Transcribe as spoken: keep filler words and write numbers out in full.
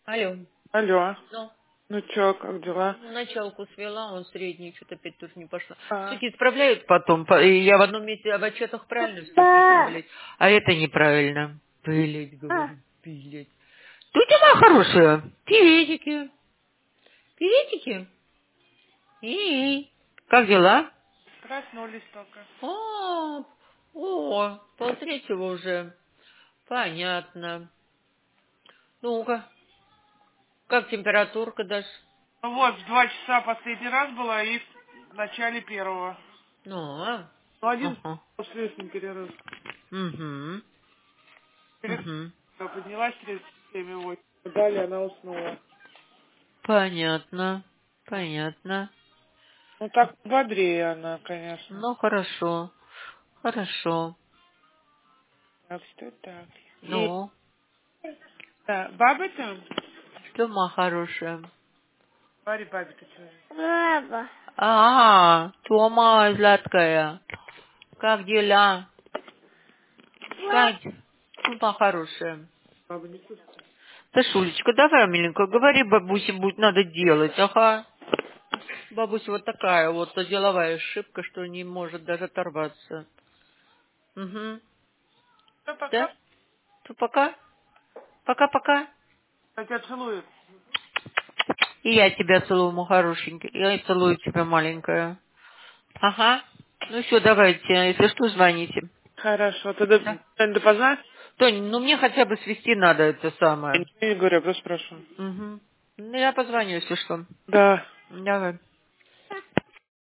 Алло. Алло. Ну, Ну чё, как дела? ну, началку свела, он средний, что-то опять тоже не пошло. А, Все-таки исправляют потом. по- и Я в одном месте в отчетах правильно все пишу, блядь. А это неправильно. Блядь, говорю, блядь. Тетя моя хорошая. Приветики. Приветики. И как дела? проснулись только. О, о, полтретьего уже. Понятно. Ну-ка, как температурка даже? Ну вот, в два часа последний раз была и в начале первого. Ну, а? Ну, один Ага. с лишним перерыв. Угу. Перед Угу. поднялась тридцать семь и восемь. Далее она уснула. Понятно. Понятно. Ну так бодрее она, конечно. Ну, хорошо. Хорошо. Так что так. И Ну, да, баба там? что, моя хорошая? Говори, бабе, ты что? Баба. А, Тома, сладкая. Как дела? Как? Ну, моя хорошая. Баба не слышит. Сашулечка, давай, миленькая, говори бабусе, будет надо делать, ага. Бабуся вот такая вот деловая ошибка, что не может даже оторваться. Угу. Все, Да? пока. То пока? Пока-пока. Я тебя целую. И я тебя целую, мой хорошенький. Я и целую тебя, маленькая. Ага. Ну все, давайте, если что, звоните. Хорошо. Тогда Да. допоздна? Тонь, ну мне хотя бы свести надо это Я самое. ничего не говорю, я просто спрашиваю. Угу. Ну я позвоню, если что. Да. Давай.